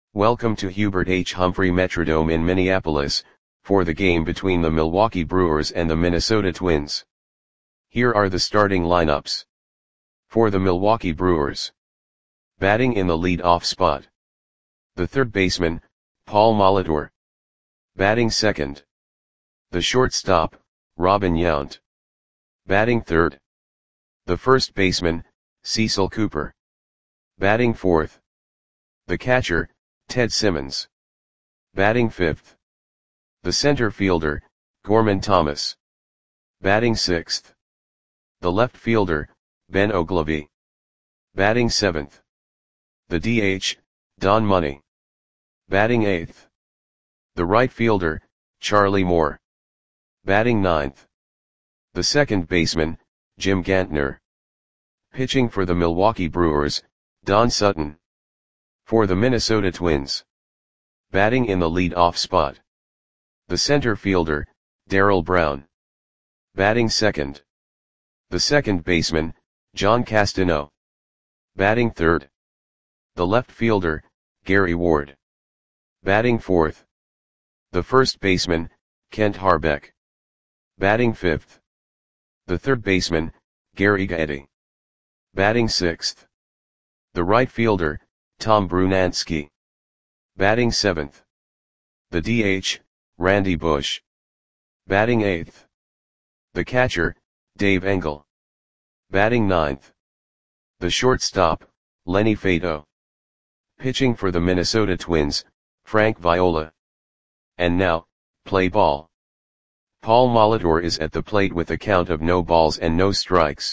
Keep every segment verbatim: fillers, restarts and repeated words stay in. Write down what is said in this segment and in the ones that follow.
Welcome to Hubert H. Humphrey Metrodome in Minneapolis, for the game between the Milwaukee Brewers and the Minnesota Twins. Here are the starting lineups. For the Milwaukee Brewers. Batting in the lead-off spot. The third baseman, Paul Molitor. Batting second. The shortstop, Robin Yount. Batting third. The first baseman, Cecil Cooper. Batting fourth. The catcher, Ted Simmons. Batting fifth. The center fielder, Gorman Thomas. Batting sixth. The left fielder, Ben Oglivie. Batting seventh. The D H, Don Money. Batting eighth. The right fielder, Charlie Moore. Batting ninth. The second baseman, Jim Gantner. Pitching for the Milwaukee Brewers, Don Sutton. For the Minnesota Twins. Batting in the lead-off spot. The center fielder, Darrell Brown. Batting second. The second baseman, John Castano. Batting third. The left fielder, Gary Ward. Batting fourth. The first baseman, Kent Harbeck. Batting fifth. The third baseman, Gary Gaetti. Batting sixth. The right fielder, Tom Brunansky. Batting seventh. The D H, Randy Bush. Batting eighth. The catcher, Dave Engel. Batting ninth. The shortstop, Lenny Fato. Pitching for the Minnesota Twins, Frank Viola. And now, play ball. Paul Molitor is at the plate with a count of no balls and no strikes.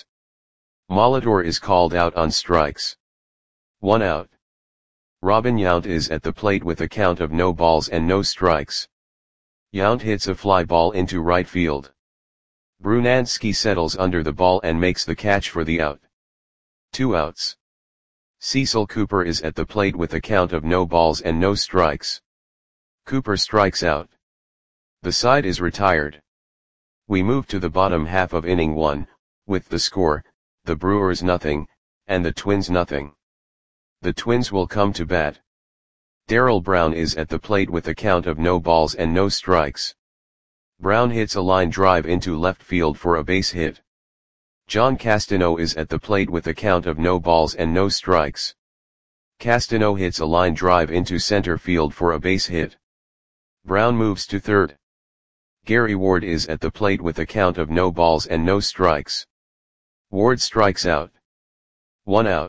Molitor is called out on strikes. One out. Robin Yount is at the plate with a count of no balls and no strikes. Yount hits a fly ball into right field. Brunansky settles under the ball and makes the catch for the out. Two outs. Cecil Cooper is at the plate with a count of no balls and no strikes. Cooper strikes out. The side is retired. We move to the bottom half of inning one, with the score, the Brewers nothing, and the Twins nothing. The Twins will come to bat. Darrell Brown is at the plate with a count of no balls and no strikes. Brown hits a line drive into left field for a base hit. John Castano is at the plate with a count of no balls and no strikes. Castano hits a line drive into center field for a base hit. Brown moves to third. Gary Ward is at the plate with a count of no balls and no strikes. Ward strikes out. One out.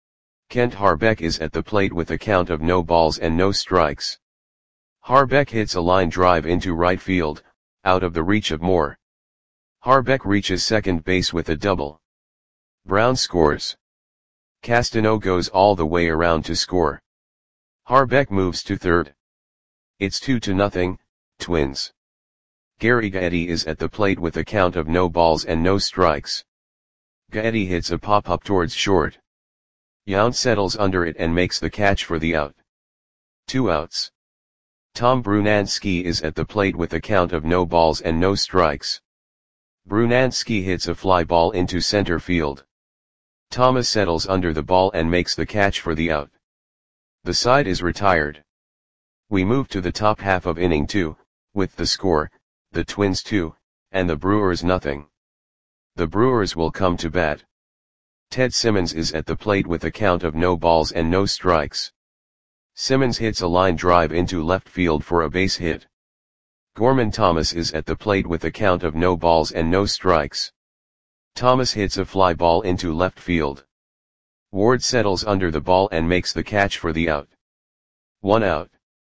Kent Harbeck is at the plate with a count of no balls and no strikes. Harbeck hits a line drive into right field, out of the reach of Moore. Harbeck reaches second base with a double. Brown scores. Castano goes all the way around to score. Harbeck moves to third. It's two to nothing, Twins. Gary Gaetti is at the plate with a count of no balls and no strikes. Gaetti hits a pop-up towards short. Yount settles under it and makes the catch for the out. Two outs. Tom Brunansky is at the plate with a count of no balls and no strikes. Brunansky hits a fly ball into center field. Thomas settles under the ball and makes the catch for the out. The side is retired. We move to the top half of inning two, with the score, the Twins two, and the Brewers nothing. The Brewers will come to bat. Ted Simmons is at the plate with a count of no balls and no strikes. Simmons hits a line drive into left field for a base hit. Gorman Thomas is at the plate with a count of no balls and no strikes. Thomas hits a fly ball into left field. Ward settles under the ball and makes the catch for the out. One out.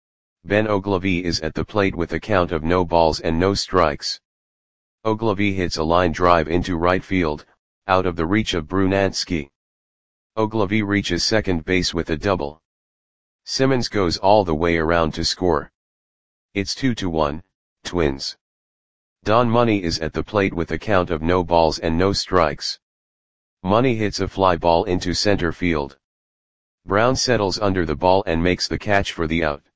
Ben Oglivie is at the plate with a count of no balls and no strikes. Oglivie hits a line drive into right field, out of the reach of Brunansky. Oglivie reaches second base with a double. Simmons goes all the way around to score. It's two to one, Twins. Don Money is at the plate with a count of no balls and no strikes. Money hits a fly ball into center field. Brown settles under the ball and makes the catch for the out.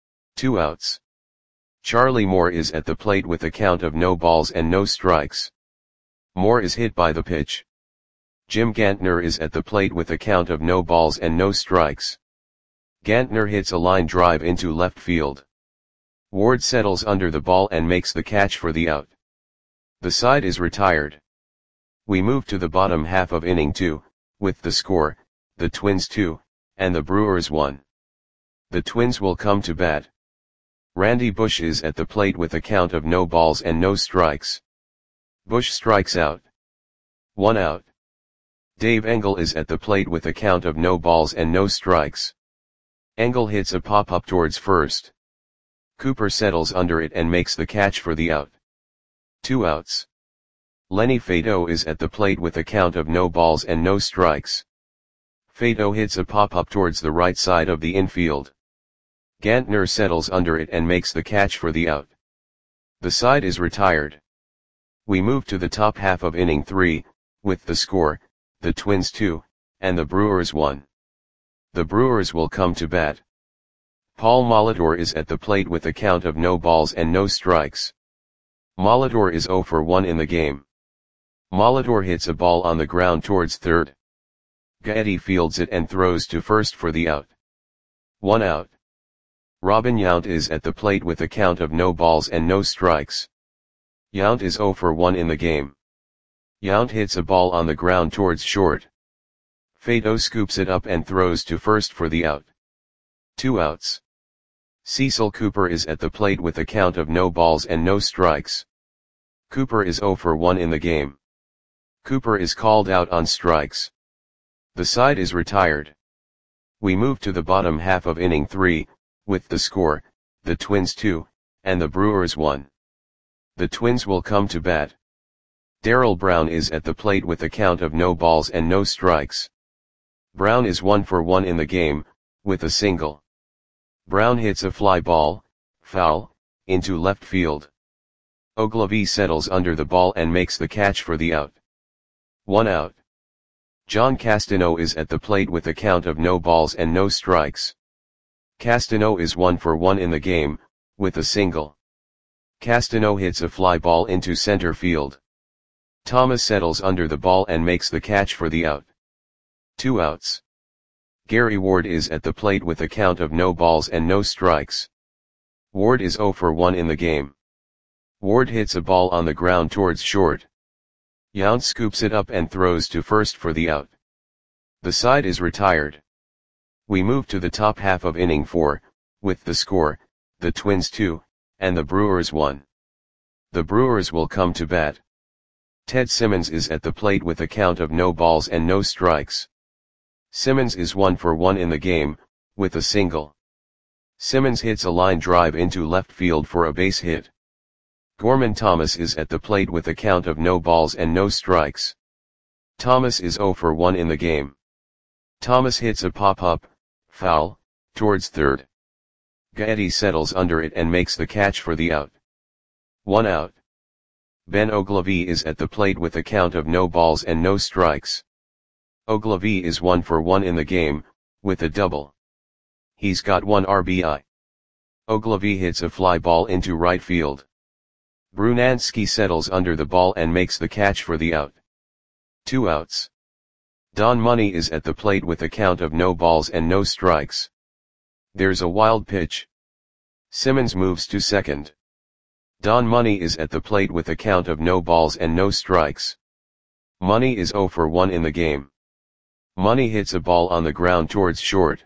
Two outs. Charlie Moore is at the plate with a count of no balls and no strikes. Moore is hit by the pitch. Jim Gantner is at the plate with a count of no balls and no strikes. Gantner hits a line drive into left field. Ward settles under the ball and makes the catch for the out. The side is retired. We move to the bottom half of inning two, with the score, the Twins two, and the Brewers one. The Twins will come to bat. Randy Bush is at the plate with a count of no balls and no strikes. Bush strikes out. One out. Dave Engel is at the plate with a count of no balls and no strikes. Engel hits a pop-up towards first. Cooper settles under it and makes the catch for the out. Two outs. Lenny Fato is at the plate with a count of no balls and no strikes. Fato hits a pop-up towards the right side of the infield. Gantner settles under it and makes the catch for the out. The side is retired. We move to the top half of inning three, with the score, the Twins two, and the Brewers one. The Brewers will come to bat. Paul Molitor is at the plate with a count of no balls and no strikes. Molitor is zero for one in the game. Molitor hits a ball on the ground towards third. Gaetti fields it and throws to first for the out. One out. Robin Yount is at the plate with a count of no balls and no strikes. Yount is zero for one in the game. Yount hits a ball on the ground towards short. Fato scoops it up and throws to first for the out. Two outs. Cecil Cooper is at the plate with a count of no balls and no strikes. Cooper is zero for one in the game. Cooper is called out on strikes. The side is retired. We move to the bottom half of inning three, with the score, the Twins two, and the Brewers one. The Twins will come to bat. Darrell Brown is at the plate with a count of no balls and no strikes. Brown is one for one in the game, with a single. Brown hits a fly ball, foul, into left field. Ogilvie settles under the ball and makes the catch for the out. One out. John Castano is at the plate with a count of no balls and no strikes. Castano is one for one in the game, with a single. Castano hits a fly ball into center field. Thomas settles under the ball and makes the catch for the out. Two outs. Gary Ward is at the plate with a count of no balls and no strikes. Ward is zero for one in the game. Ward hits a ball on the ground towards short. Yount scoops it up and throws to first for the out. The side is retired. We move to the top half of inning four, with the score, the Twins two, and the Brewers one. The Brewers will come to bat. Ted Simmons is at the plate with a count of no balls and no strikes. Simmons is one for one in the game, with a single. Simmons hits a line drive into left field for a base hit. Gorman Thomas is at the plate with a count of no balls and no strikes. Thomas is zero for one in the game. Thomas hits a pop-up, foul, towards third. Gaetti settles under it and makes the catch for the out. One out. Ben Ogilvie is at the plate with a count of no balls and no strikes. Ogilvie is one for one in the game, with a double. He's got one R B I. Ogilvie hits a fly ball into right field. Brunansky settles under the ball and makes the catch for the out. Two outs. Don Money is at the plate with a count of no balls and no strikes. There's a wild pitch. Simmons moves to second. Don Money is at the plate with a count of no balls and no strikes. Money is zero for one in the game. Money hits a ball on the ground towards short.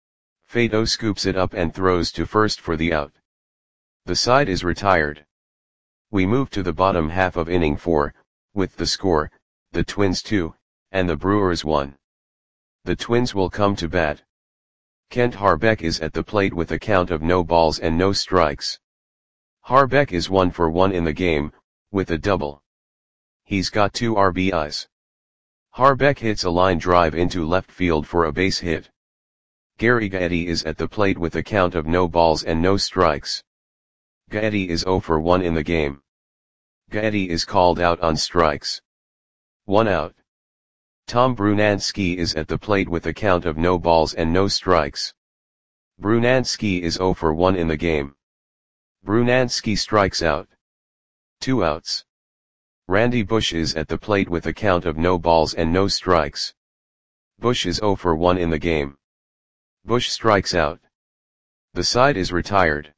Fato scoops it up and throws to first for the out. The side is retired. We move to the bottom half of inning four, with the score, the Twins two, and the Brewers one. The Twins will come to bat. Kent Harbeck is at the plate with a count of no balls and no strikes. Harbeck is one for one in the game, with a double. He's got two R B Is. Harbeck hits a line drive into left field for a base hit. Gary Gaetti is at the plate with a count of no balls and no strikes. Gaetti is zero for one in the game. Gaetti is called out on strikes. One out. Tom Brunansky is at the plate with a count of no balls and no strikes. Brunansky is zero for one in the game. Brunansky strikes out. Two outs. Randy Bush is at the plate with a count of no balls and no strikes. Bush is zero for one in the game. Bush strikes out. The side is retired.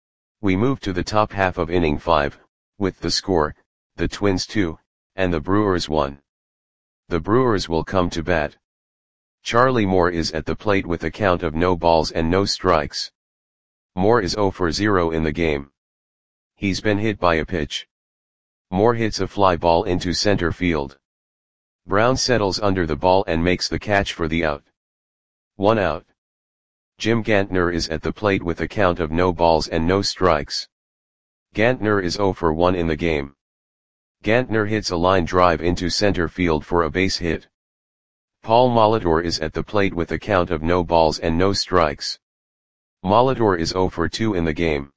We move to the top half of inning five, with the score, the Twins two, and the Brewers one. The Brewers will come to bat. Charlie Moore is at the plate with a count of no balls and no strikes. Moore is oh for oh in the game. He's been hit by a pitch. Moore hits a fly ball into center field. Brown settles under the ball and makes the catch for the out. One out. Jim Gantner is at the plate with a count of no balls and no strikes. Gantner is oh for one in the game. Gantner hits a line drive into center field for a base hit. Paul Molitor is at the plate with a count of no balls and no strikes. Molitor is oh for two in the game.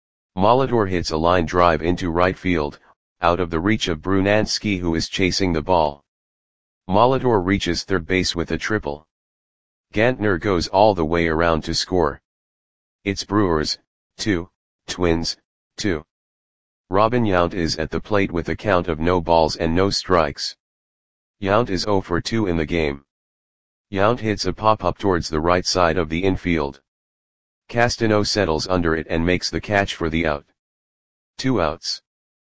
Molitor hits a line drive into right field, out of the reach of Brunansky, who is chasing the ball. Molitor reaches third base with a triple. Gantner goes all the way around to score. It's Brewers, two, Twins, two. Robin Yount is at the plate with a count of no balls and no strikes. Yount is oh for two in the game. Yount hits a pop-up towards the right side of the infield. Castano settles under it and makes the catch for the out. Two outs.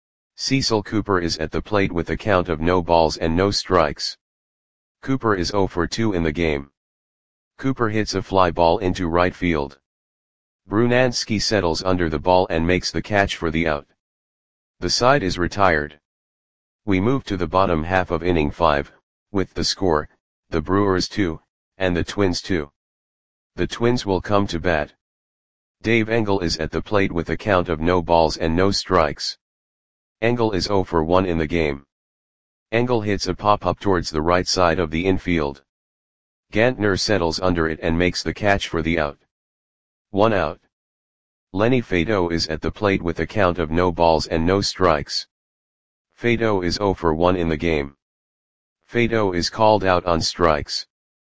Cecil Cooper is at the plate with a count of no balls and no strikes. Cooper is oh for two in the game. Cooper hits a fly ball into right field. Brunansky settles under the ball and makes the catch for the out. The side is retired. We move to the bottom half of inning five, with the score, the Brewers two, and the Twins two. The Twins will come to bat. Dave Engel is at the plate with a count of no balls and no strikes. Engel is oh for one in the game. Engel hits a pop-up towards the right side of the infield. Gantner settles under it and makes the catch for the out. One out. Lenny Fado is at the plate with a count of no balls and no strikes. Fado is oh for one in the game. Fado is called out on strikes.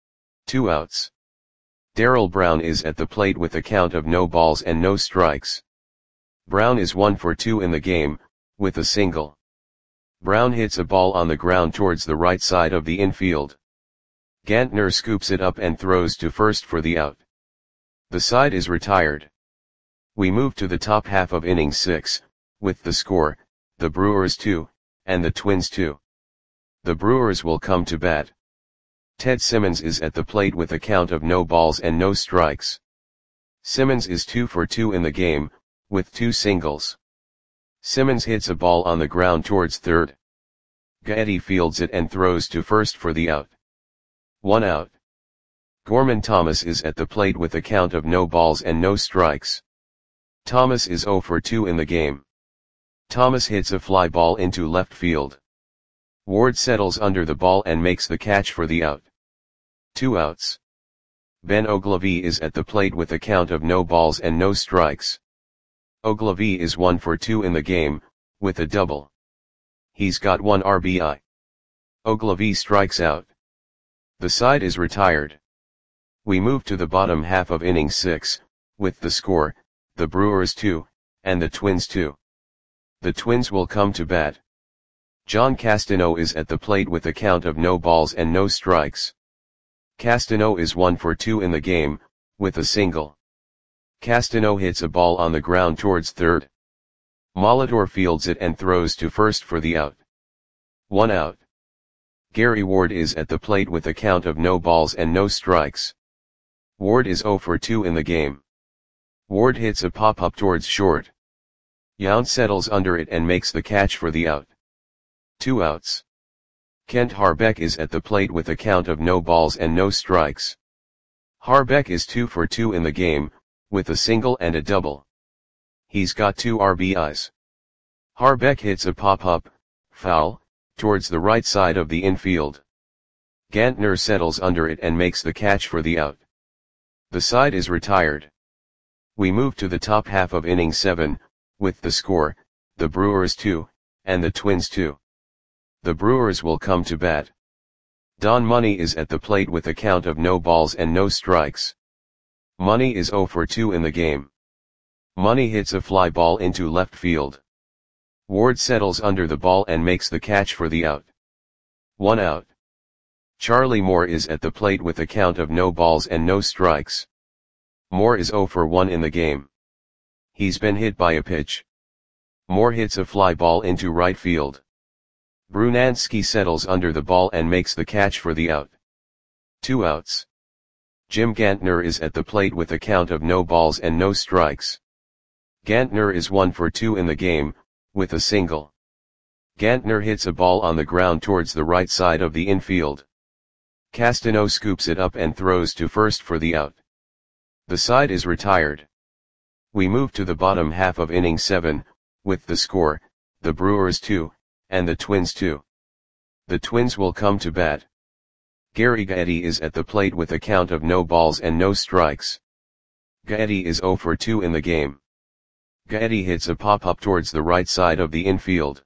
Two outs. Darrell Brown is at the plate with a count of no balls and no strikes. Brown is one for two in the game, with a single. Brown hits a ball on the ground towards the right side of the infield. Gantner scoops it up and throws to first for the out. The side is retired. We move to the top half of inning six, with the score, the Brewers two, and the Twins two. The Brewers will come to bat. Ted Simmons is at the plate with a count of no balls and no strikes. Simmons is two for two in the game, with two singles. Simmons hits a ball on the ground towards third. Gaetti fields it and throws to first for the out. One out. Gorman Thomas is at the plate with a count of no balls and no strikes. Thomas is oh for two in the game. Thomas hits a fly ball into left field. Ward settles under the ball and makes the catch for the out. Two outs. Ben Ogilvie is at the plate with a count of no balls and no strikes. Ogilvie is one for two in the game, with a double. He's got one R B I. Ogilvie strikes out. The side is retired. We move to the bottom half of inning six, with the score, the Brewers two, and the Twins two. The Twins will come to bat. John Castano is at the plate with a count of no balls and no strikes. Castano is one for two in the game, with a single. Castano hits a ball on the ground towards third. Molitor fields it and throws to first for the out. One out. Gary Ward is at the plate with a count of no balls and no strikes. Ward is oh for two in the game. Ward hits a pop-up towards short. Yount settles under it and makes the catch for the out. Two outs. Kent Harbeck is at the plate with a count of no balls and no strikes. Harbeck is two for two in the game, with a single and a double. He's got two R B Is. Harbeck hits a pop-up, foul, towards the right side of the infield. Gantner settles under it and makes the catch for the out. The side is retired. We move to the top half of inning seven, with the score, the Brewers two, and the Twins two. The Brewers will come to bat. Don Money is at the plate with a count of no balls and no strikes. Money is oh for two in the game. Money hits a fly ball into left field. Ward settles under the ball and makes the catch for the out. One out. Charlie Moore is at the plate with a count of no balls and no strikes. Moore is zero for one in the game. He's been hit by a pitch. Moore hits a fly ball into right field. Brunansky settles under the ball and makes the catch for the out. Two outs. Jim Gantner is at the plate with a count of no balls and no strikes. Gantner is one for two in the game, with a single. Gantner hits a ball on the ground towards the right side of the infield. Castano scoops it up and throws to first for the out. The side is retired. We move to the bottom half of inning seven, with the score, the Brewers two, and the Twins two. The Twins will come to bat. Gary Gaetti is at the plate with a count of no balls and no strikes. Gaetti is zero for two in the game. Gaetti hits a pop-up towards the right side of the infield.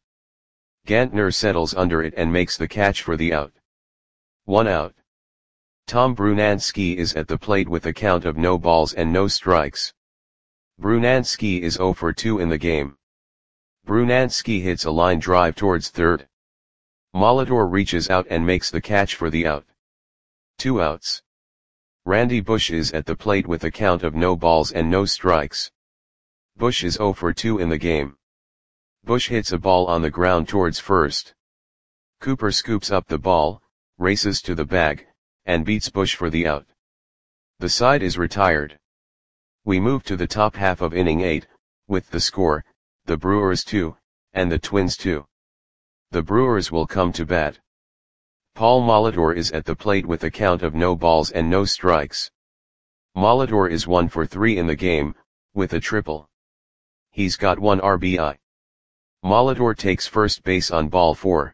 Gantner settles under it and makes the catch for the out. One out. Tom Brunansky is at the plate with a count of no balls and no strikes. Brunansky is zero for two in the game. Brunansky hits a line drive towards third. Molitor reaches out and makes the catch for the out. Two outs. Randy Bush is at the plate with a count of no balls and no strikes. Bush is zero for two in the game. Bush hits a ball on the ground towards first. Cooper scoops up the ball, races to the bag, and beats Bush for the out. The side is retired. We move to the top half of inning eight, with the score, the Brewers two, and the Twins two. The Brewers will come to bat. Paul Molitor is at the plate with a count of no balls and no strikes. Molitor is one for three in the game, with a triple. He's got one R B I. Molitor takes first base on ball four.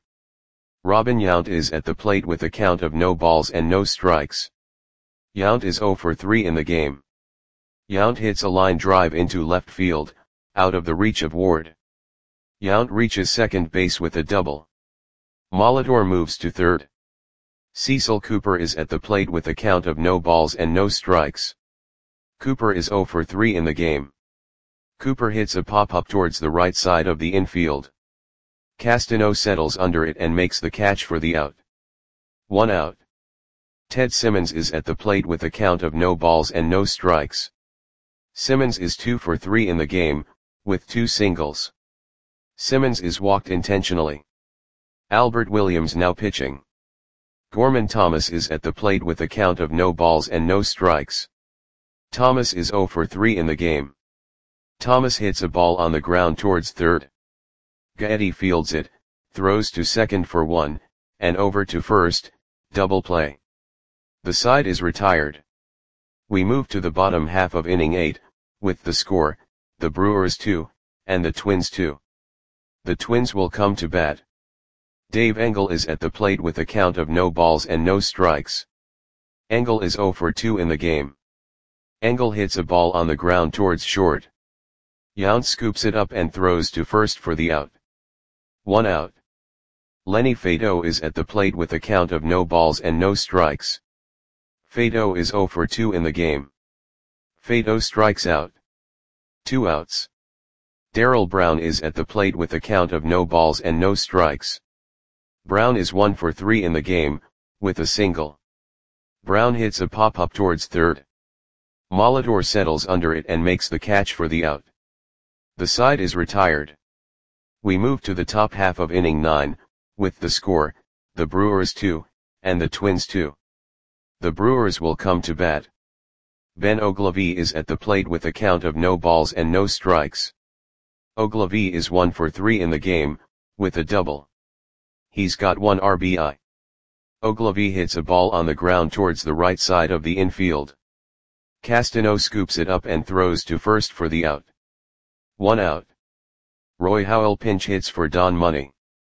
Robin Yount is at the plate with a count of no balls and no strikes. Yount is zero for three in the game. Yount hits a line drive into left field, out of the reach of Ward. Yount reaches second base with a double. Molitor moves to third. Cecil Cooper is at the plate with a count of no balls and no strikes. Cooper is zero for three in the game. Cooper hits a pop-up towards the right side of the infield. Castano settles under it and makes the catch for the out. One out. Ted Simmons is at the plate with a count of no balls and no strikes. Simmons is two for three in the game, with two singles. Simmons is walked intentionally. Albert Williams now pitching. Gorman Thomas is at the plate with a count of no balls and no strikes. Thomas is zero for three in the game. Thomas hits a ball on the ground towards third. Gaetti fields it, throws to second for one, and over to first, double play. The side is retired. We move to the bottom half of inning eight, with the score, the Brewers two, and the Twins two. The Twins will come to bat. Dave Engel is at the plate with a count of no balls and no strikes. Engel is zero for two in the game. Engel hits a ball on the ground towards short. Yount scoops it up and throws to first for the out. One out. Lenny Fato is at the plate with a count of no balls and no strikes. Fato is zero for two in the game. Fato strikes out. Two outs. Darrell Brown is at the plate with a count of no balls and no strikes. Brown is one for three in the game, with a single. Brown hits a pop-up towards third. Molitor settles under it and makes the catch for the out. The side is retired. We move to the top half of inning nine, with the score, the Brewers two, and the Twins two. The Brewers will come to bat. Ben Ogilvie is at the plate with a count of no balls and no strikes. Ogilvie is one for three in the game, with a double. He's got one R B I. Ogilvie hits a ball on the ground towards the right side of the infield. Castano scoops it up and throws to first for the out. One out. Roy Howell pinch hits for Don Money.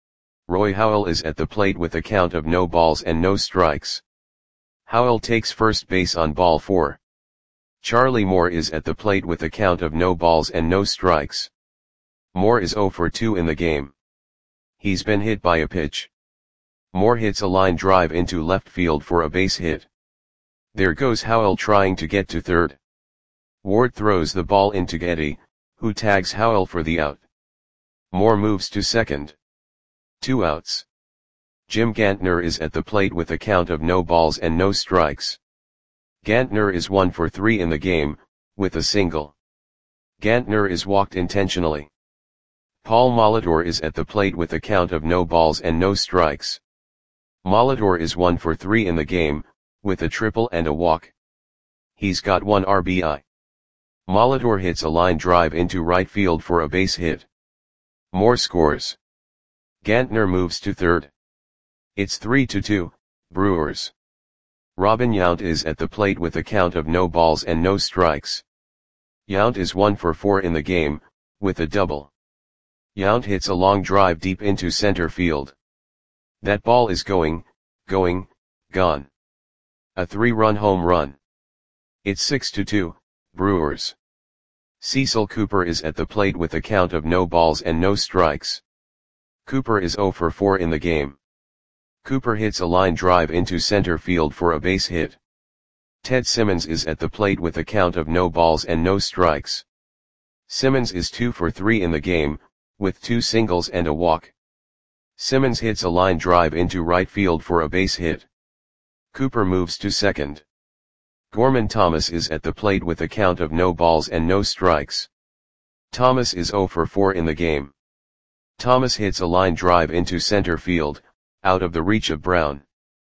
Roy Howell is at the plate with a count of no balls and no strikes. Howell takes first base on ball four. Charlie Moore is at the plate with a count of no balls and no strikes. Moore is zero for two in the game. He's been hit by a pitch. Moore hits a line drive into left field for a base hit. There goes Howell trying to get to third. Ward throws the ball into Gaetti, who tags Howell for the out. Moore moves to second. Two outs. Jim Gantner is at the plate with a count of no balls and no strikes. Gantner is one for three in the game, with a single. Gantner is walked intentionally. Paul Molitor is at the plate with a count of no balls and no strikes. Molitor is one for three in the game, with a triple and a walk. He's got one R B I. Molitor hits a line drive into right field for a base hit. More scores. Gantner moves to third. It's three to two, Brewers. Robin Yount is at the plate with a count of no balls and no strikes. Yount is one for four in the game, with a double. Yount hits a long drive deep into center field. That ball is going, going, gone. A three-run home run. It's six to two, Brewers. Cecil Cooper is at the plate with a count of no balls and no strikes. Cooper is zero for four in the game. Cooper hits a line drive into center field for a base hit. Ted Simmons is at the plate with a count of no balls and no strikes. Simmons is two for three in the game, with two singles and a walk. Simmons hits a line drive into right field for a base hit. Cooper moves to second. Gorman Thomas is at the plate with a count of no balls and no strikes. Thomas is zero for four in the game. Thomas hits a line drive into center field, out of the reach of Brown.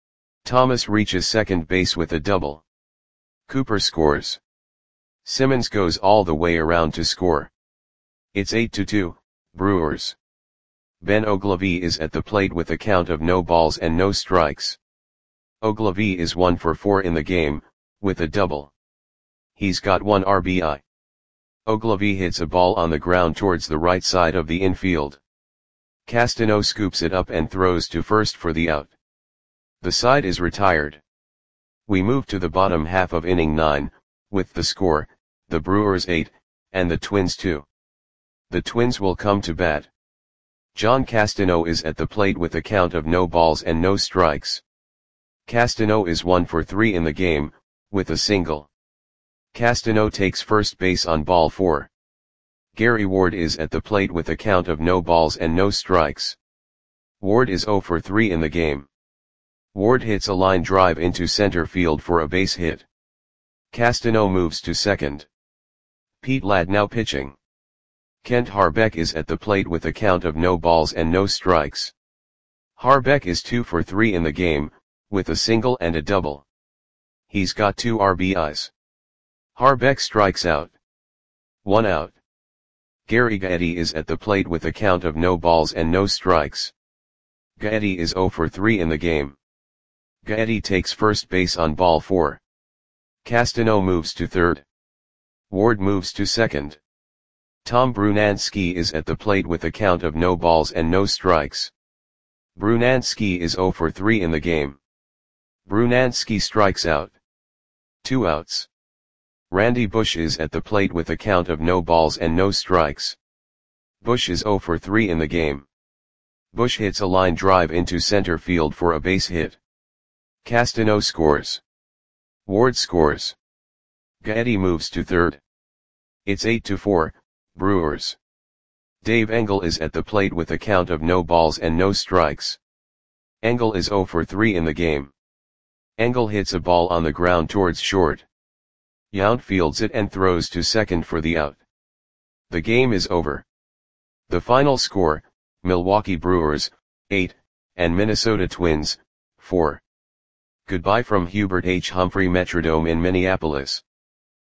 Thomas reaches second base with a double. Cooper scores. Simmons goes all the way around to score. It's eight to two, Brewers. Ben Oglivie is at the plate with a count of no balls and no strikes. Oglivie is one for four in the game, with a double. He's got one R B I. Oglivie hits a ball on the ground towards the right side of the infield. Castano scoops it up and throws to first for the out. The side is retired. We move to the bottom half of inning nine, with the score, the Brewers eight, and the Twins two. The Twins will come to bat. John Castano is at the plate with a count of no balls and no strikes. Castano is one for three in the game, with a single. Castano takes first base on ball four. Gary Ward is at the plate with a count of no balls and no strikes. Ward is zero for three in the game. Ward hits a line drive into center field for a base hit. Castano moves to second. Pete Ladd now pitching. Kent Harbeck is at the plate with a count of no balls and no strikes. Harbeck is two for three in the game, with a single and a double. He's got two R B Is. Harbeck strikes out. One out. Gary Gaetti is at the plate with a count of no balls and no strikes. Gaetti is zero for three in the game. Gaetti takes first base on ball four. Castano moves to third. Ward moves to second. Tom Brunansky is at the plate with a count of no balls and no strikes. Brunansky is zero for three in the game. Brunansky strikes out. Two outs. Randy Bush is at the plate with a count of no balls and no strikes. Bush is zero for three in the game. Bush hits a line drive into center field for a base hit. Castano scores. Ward scores. Gaetti moves to third. It's eight to four, Brewers. Dave Engel is at the plate with a count of no balls and no strikes. Engel is zero for three in the game. Engel hits a ball on the ground towards short. Yount fields it and throws to second for the out. The game is over. The final score, Milwaukee Brewers, eight, and Minnesota Twins, four. Goodbye from Hubert H. Humphrey Metrodome in Minneapolis.